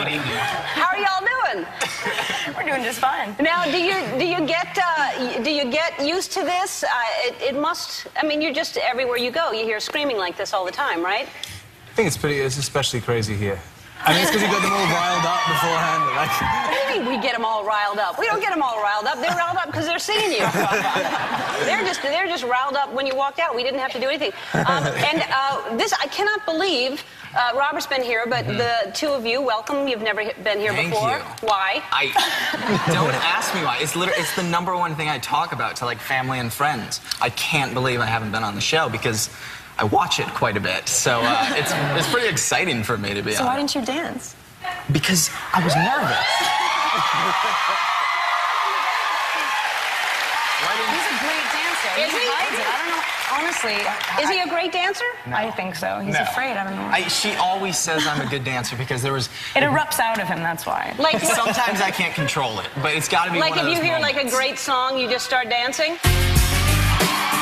evening. How are y'all doing? We're doing just fine. Now, do you get used to this? It must. I mean, you're just everywhere you go. You hear screaming like this all the time, right? I think it's especially crazy here. I mean, it's because you got them all riled up beforehand. Like... What do you mean we get them all riled up? We don't get them all riled up. They're riled up because they're seeing you. They're just riled up when you walked out. We didn't have to do anything. This, I cannot believe. Robert's been here, but the two of you, welcome. You've never been here before. Thank you. Why? Don't ask me why. It's the #1 thing I talk about to like family and friends. I can't believe I haven't been on the show because I watch it quite a bit. So it's pretty exciting for me to be on. So why didn't you dance? Because I was nervous. He's a great dancer. Is he? Hides it. I don't know. Honestly, Is he a great dancer? No. I think so. He's afraid. I don't know. She always says I'm a good dancer because there was... It erupts out of him, that's why. Like Sometimes I can't control it, but it's got to be like one of if those you hear like a moments. great song, you just start dancing.